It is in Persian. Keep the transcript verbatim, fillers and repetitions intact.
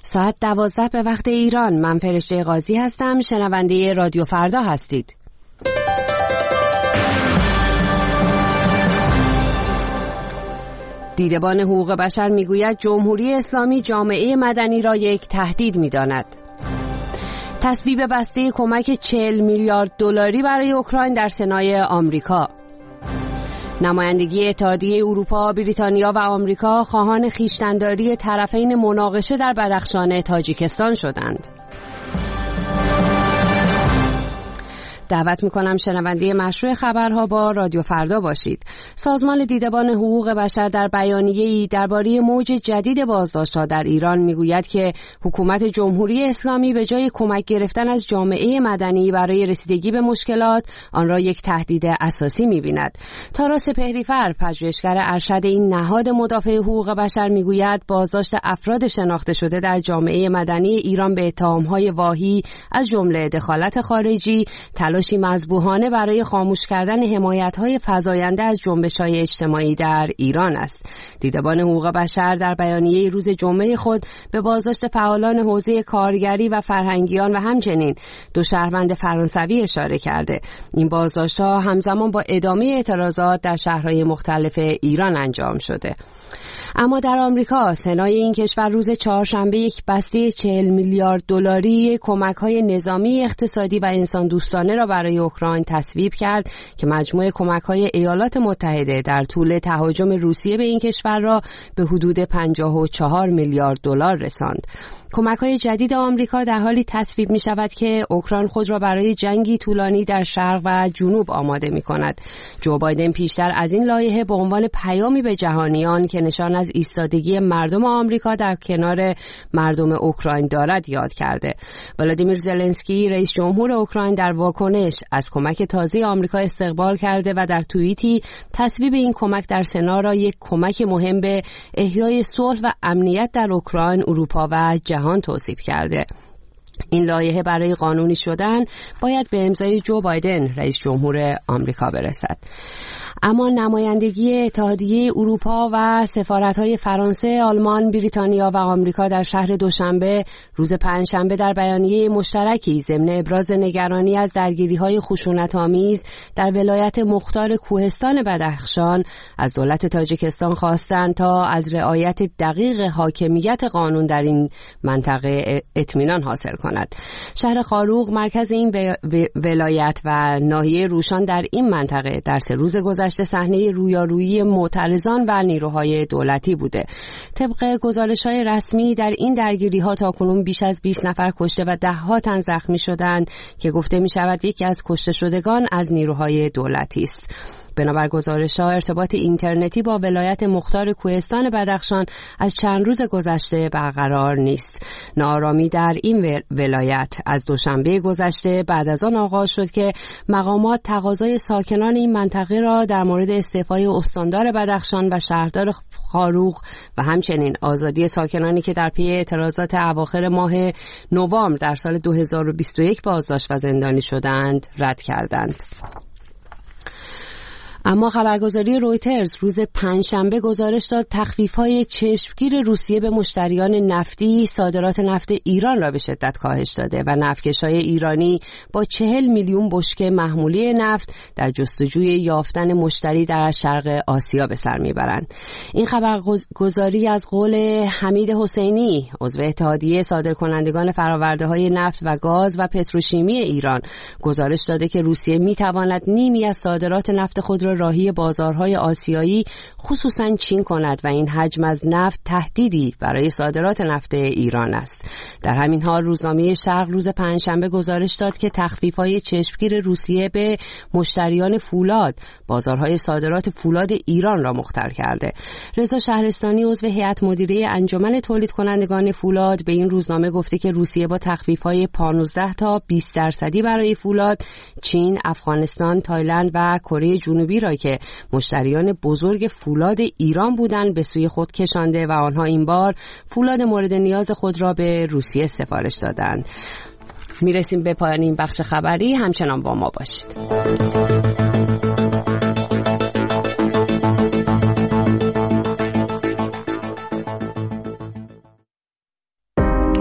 ساعت دوازده به وقت ایران. من فرشته قاضی هستم. شنونده رادیو فردا هستید. دیدبان حقوق بشر میگوید جمهوری اسلامی جامعه مدنی را یک تهدید می‌داند. تصویب بسته کمک چهل میلیارد دلاری برای اوکراین در سنای آمریکا. نمایندگی اتحادیه اروپا، بریتانیا و آمریکا خواهان خویشتن‌داری طرفین مناقشه در بدخشان تاجیکستان شدند. دعوت میکنم شنونده مشروع خبرها با رادیو فردا باشید. سازمان دیدبان حقوق بشر در بیانیه‌ای درباره موج جدید بازداشت‌ها در ایران میگوید که حکومت جمهوری اسلامی به جای کمک گرفتن از جامعه مدنی برای رسیدگی به مشکلات، آن را یک تهدید اساسی می‌بیند. تارا سپهری‌فر، پژوهشگر ارشد این نهاد مدافع حقوق بشر میگوید بازداشت افراد شناخته شده در جامعه مدنی ایران به اتهام‌های واهی از جمله دخالت خارجی، تلاشی مذبوحانه برای خاموش کردن حمایت‌های فزاینده از جنبش‌های اجتماعی در ایران است. دیدبان حقوق بشر در بیانیه روز جمعه خود به بازداشت فعالان حوزه کارگری و فرهنگیان و همچنین دو شهروند فرانسوی اشاره کرده. این بازداشت‌ها همزمان با ادامه اعتراضات در شهرهای مختلف ایران انجام شده. اما در آمریکا سنای این کشور روز چهارشنبه یک بسته چهل میلیارد دلاری کمک‌های نظامی، اقتصادی و انسان دوستانه را برای اوکراین تصویب کرد که مجموع کمک‌های ایالات متحده در طول تهاجم روسیه به این کشور را به حدود پنجاه و چهار میلیارد دلار رساند. کمک‌های جدید آمریکا در حالی تصویب می‌شود که اوکراین خود را برای جنگی طولانی در شرق و جنوب آماده می‌کند. جو بایدن پیشتر از این لایحه به عنوان پیامی به جهانیان که نشان از ایستادگی مردم آمریکا در کنار مردم اوکراین دارد یاد کرده. ولادیمیر زلنسکی رئیس جمهور اوکراین در واکنش از کمک تازه آمریکا استقبال کرده و در توییتی تصویب این کمک در سنا را یک کمک مهم به احیای صلح و امنیت در اوکراین، اروپا و جهان توصیف کرده. این لایحه برای قانونی شدن باید به امضای جو بایدن رئیس جمهور آمریکا برسد. اما نمایندگی اتحادیه اروپا و سفارت‌های فرانسه، آلمان، بریتانیا و آمریکا در شهر دوشنبه روز پنجشنبه در بیانیه مشترکی ضمن ابراز نگرانی از درگیری‌های خشونت‌آمیز در ولایت مختار کوهستان بدخشان از دولت تاجیکستان خواستند تا از رعایت دقیق حاکمیت قانون در این منطقه اطمینان حاصل کند. شهر خاروق مرکز این ولایت و ناحیه روشان در این منطقه در سه روز گذشته صحنه رویارویی معترضان و نیروهای دولتی بوده. طبق گزارش‌های رسمی در این درگیری‌ها تاکنون بیش از بیست نفر کشته و ده‌ها تن زخمی شدند که گفته می‌شود یکی از کشته شدگان از نیروهای دولتی است. بنابر گزارش‌ها ارتباط اینترنتی با ولایت مختار کوهستان بدخشان از چند روز گذشته برقرار نیست. ناآرامی در این ولایت از دوشنبه گذشته بعد از آن آغاز شد که مقامات تقاضای ساکنان این منطقه را در مورد استعفای استاندار بدخشان و شهردار خاروق و همچنین آزادی ساکنانی که در پی اعتراضات اواخر ماه نوامبر در سال دو هزار و بیست و یک بازداشت و زندانی شدند رد کردند. اما خبرگزاری رویترز روز پنجشنبه گزارش داد تخفیف‌های چشمگیر روسیه به مشتریان نفتی صادرات نفت ایران را به شدت کاهش داده و نفتکش‌های ایرانی با چهل میلیون بشکه محموله نفت در جستجوی یافتن مشتری در شرق آسیا به سر میبرند. این خبرگزاری از قول حمید حسینی، عضو اتحادیه صادرکنندگان فرآورده‌های نفت و گاز و پتروشیمی ایران، گزارش داده که روسیه می‌تواند نیمی از صادرات نفت خود را راهی بازارهای آسیایی خصوصاً چین کند و این حجم از نفت تهدیدی برای صادرات نفت ایران است. در همین حال روزنامه شرق روز پنجشنبه گزارش داد که تخفیف‌های چشمگیر روسیه به مشتریان فولاد بازارهای صادرات فولاد ایران را مختل کرده. رضا شهرستانی عضو هیئت مدیره انجمن تولید کنندگان فولاد به این روزنامه گفته که روسیه با تخفیف‌های پانزده تا بیست درصدی برای فولاد چین، افغانستان، تایلند و کره جنوبی را که مشتریان بزرگ فولاد ایران بودند به سوی خود کشانده و آنها این بار فولاد مورد نیاز خود را به روسیه سفارش دادند. میرسیم به پایان این بخش خبری، همچنان با ما باشید.